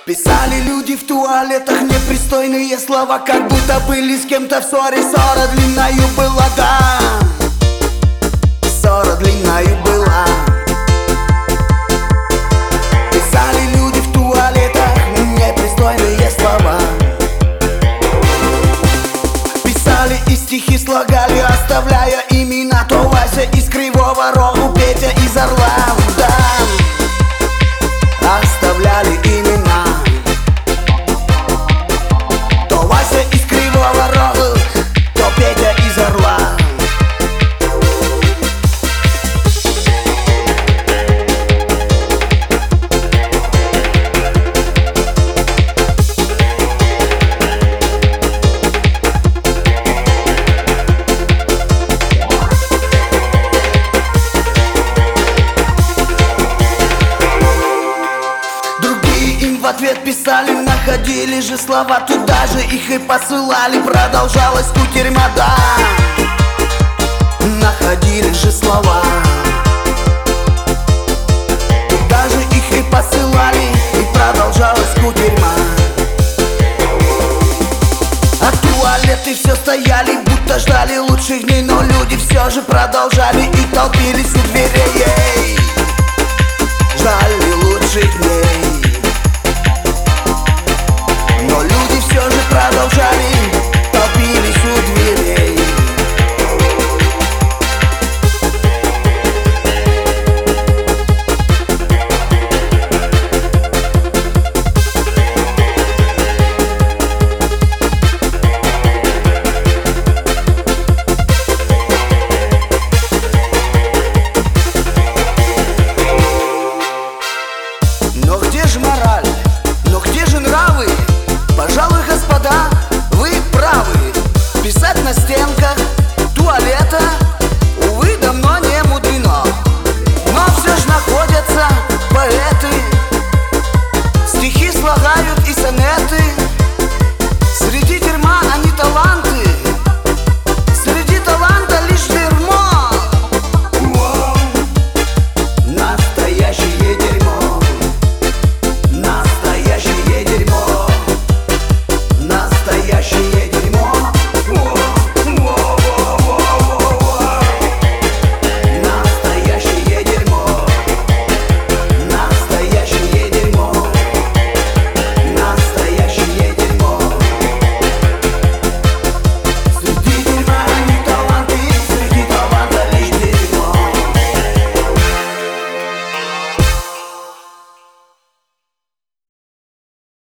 Писали люди в туалетах непристойные слова, как будто были с кем-то в ссоре. Ссора длинною была, да, ссора длинною была. Писали люди в туалетах непристойные слова. Писали и стихи слагали, оставляя имена. То Вася из Кривого Рогу, Петя из Орла, да, оставляли имена. То Вася из Кривого Рогу, то Петя из Орла. В ответ писали, находили же слова, туда же их и посылали. Продолжалась кутерьма, да, находили же слова, туда же их и посылали, и продолжалась кутерьма. А туалеты все стояли, будто ждали лучших дней, но люди все же продолжали и толпились у дверей.